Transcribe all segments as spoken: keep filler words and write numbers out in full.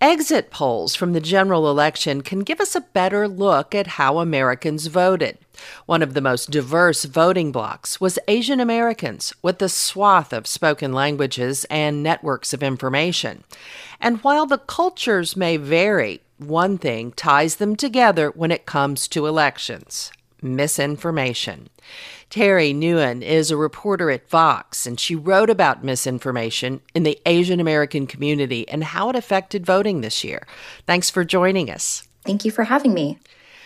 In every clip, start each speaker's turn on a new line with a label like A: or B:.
A: Exit polls from the general election can give us a better look at how Americans voted. One of the most diverse voting blocs was Asian Americans, with a swath of spoken languages and networks of information. And while the cultures may vary, one thing ties them together when it comes to elections: misinformation. Terry Nguyen is a reporter at Vox, and she wrote about misinformation in the Asian American community and how it affected voting this year. Thanks for joining us.
B: Thank you for having me.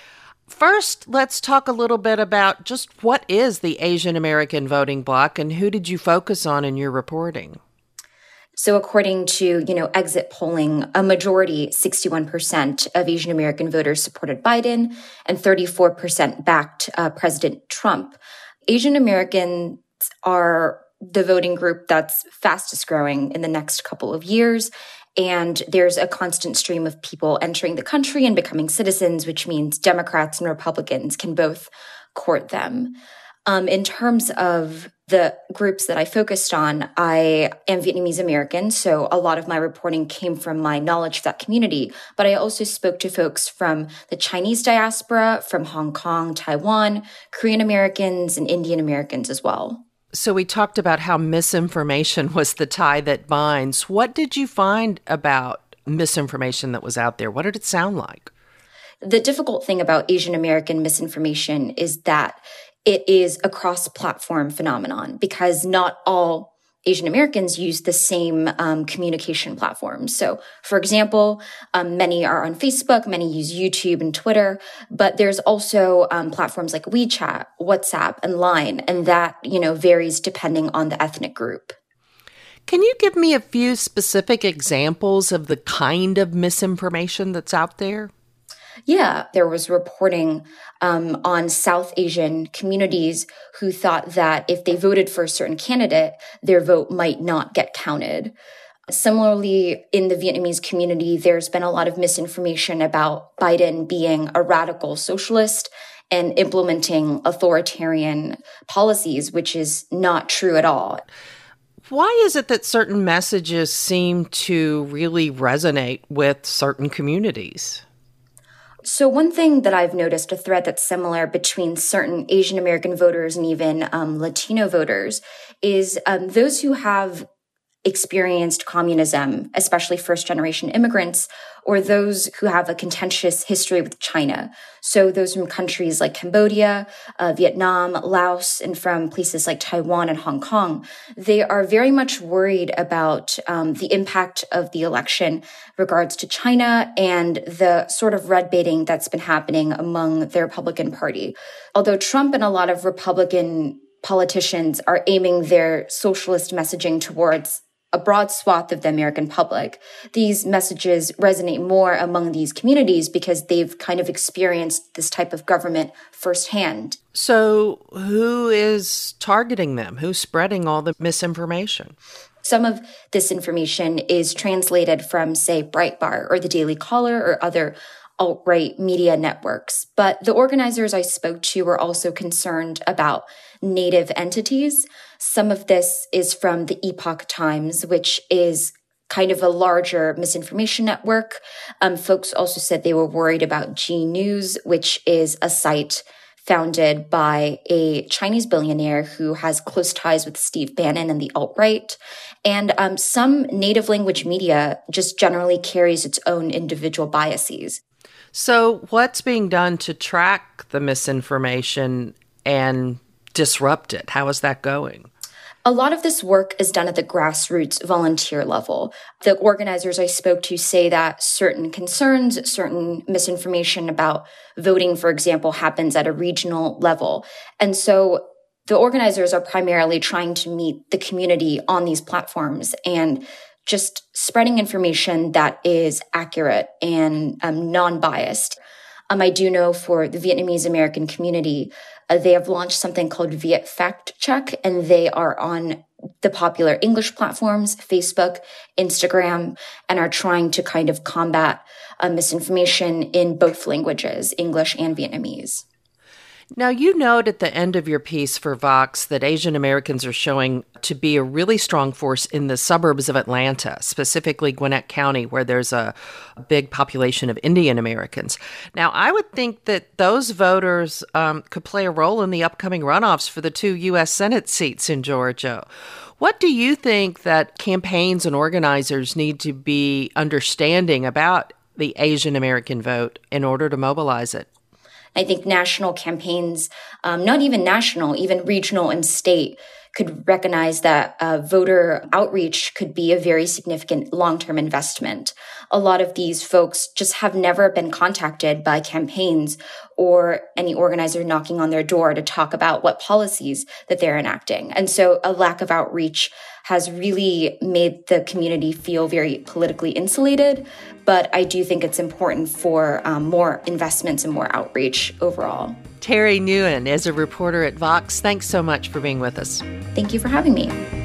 A: First, let's talk a little bit about just what is the Asian American voting bloc and who did you focus on in your reporting?
B: So according to, you know, exit polling, a majority, sixty-one percent of Asian American voters supported Biden and thirty-four percent backed uh, President Trump. Asian Americans are the voting group that's fastest growing in the next couple of years. And there's a constant stream of people entering the country and becoming citizens, which means Democrats and Republicans can both court them. Um, in terms of the groups that I focused on, I am Vietnamese American, so a lot of my reporting came from my knowledge of that community. But I also spoke to folks from the Chinese diaspora, from Hong Kong, Taiwan, Korean Americans, and Indian Americans as well.
A: So we talked about how misinformation was the tie that binds. What did you find about misinformation that was out there? What did it sound like?
B: The difficult thing about Asian American misinformation is that it is a cross-platform phenomenon because not all Asian Americans use the same um, communication platforms. So, for example, um, many are on Facebook, many use YouTube and Twitter, but there's also um, platforms like WeChat, WhatsApp, and Line, and that, you know, varies depending on the ethnic group.
A: Can you give me a few specific examples of the kind of misinformation that's out there?
B: Yeah, there was reporting um, on South Asian communities who thought that if they voted for a certain candidate, their vote might not get counted. Similarly, in the Vietnamese community, there's been a lot of misinformation about Biden being a radical socialist and implementing authoritarian policies, which is not true at all.
A: Why is it that certain messages seem to really resonate with certain communities?
B: So one thing that I've noticed, a thread that's similar between certain Asian American voters and even um, Latino voters, is um, those who have experienced communism, especially first-generation immigrants, or those who have a contentious history with China. So those from countries like Cambodia, uh, Vietnam, Laos, and from places like Taiwan and Hong Kong, they are very much worried about um, the impact of the election regards to China and the sort of red baiting that's been happening among the Republican Party. Although Trump and a lot of Republican politicians are aiming their socialist messaging towards a broad swath of the American public, these messages resonate more among these communities because they've kind of experienced this type of government firsthand.
A: So who is targeting them? Who's spreading all the misinformation?
B: Some of this information is translated from, say, Breitbart or the Daily Caller or other alt-right media networks. But the organizers I spoke to were also concerned about native entities. Some of this is from the Epoch Times, which is kind of a larger misinformation network. Um, folks also said they were worried about G News, which is a site founded by a Chinese billionaire who has close ties with Steve Bannon and the alt-right. And um, some native language media just generally carries its own individual biases.
A: So what's being done to track the misinformation and disrupt it? How is that going?
B: A lot of this work is done at the grassroots volunteer level. The organizers I spoke to say that certain concerns, certain misinformation about voting, for example, happens at a regional level. And so the organizers are primarily trying to meet the community on these platforms and just spreading information that is accurate and um, non-biased. Um, I do know for the Vietnamese American community, uh, they have launched something called Viet Fact Check, and they are on the popular English platforms, Facebook, Instagram, and are trying to kind of combat uh, misinformation in both languages, English and Vietnamese.
A: Now, you note at the end of your piece for Vox that Asian Americans are showing to be a really strong force in the suburbs of Atlanta, specifically Gwinnett County, where there's a, a big population of Indian Americans. Now, I would think that those voters um, could play a role in the upcoming runoffs for the two U S Senate seats in Georgia. What do you think that campaigns and organizers need to be understanding about the Asian American vote in order to mobilize it?
B: I think national campaigns, um, not even national, even regional and state, could recognize that uh, voter outreach could be a very significant long-term investment. A lot of these folks just have never been contacted by campaigns or any organizer knocking on their door to talk about what policies that they're enacting. And so a lack of outreach has really made the community feel very politically insulated. But I do think it's important for um, more investments and more outreach overall.
A: Terry Nguyen is a reporter at Vox. Thanks so much for being with us.
B: Thank you for having me.